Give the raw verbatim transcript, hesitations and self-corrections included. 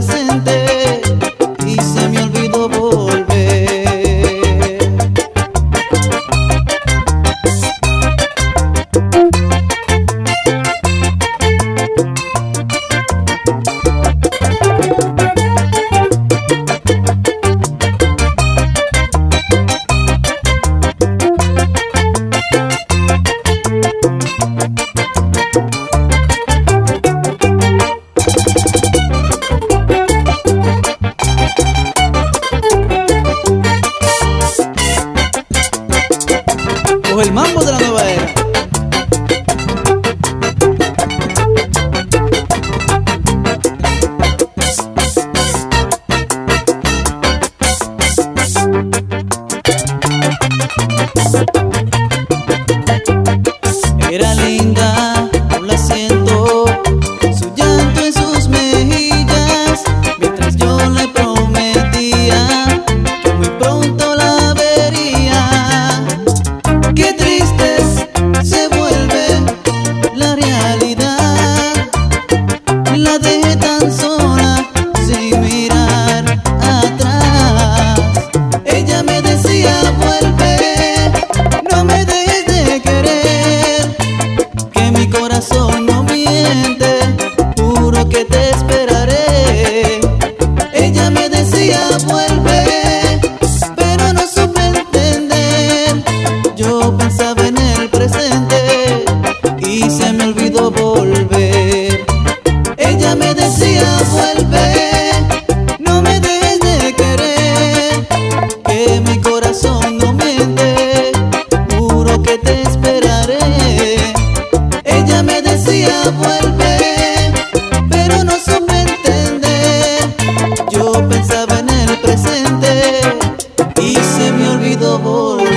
presente y se me olvidó volver. El mambo de la nueva era. Era linda, aún la siento, su llanto en sus mejillas, mientras yo le prometía que muy pronto la vería. Qué triste se vuelve la realidad, la dejé tan sola sin mirar atrás. Ella me decía vuelve, no me dejes de querer, que mi corazón no miente, juro que te esperaré. Ella me decía vuelve, pero no supe entender. Yo pensaba en el presente y se me olvidó volver. Ella me decía vuelve, no me dejes de querer, que mi corazón no miente, juro que te esperaré. Ella me decía vuelve, pero no supe entender. Yo pensaba en el presente y se me olvidó volver.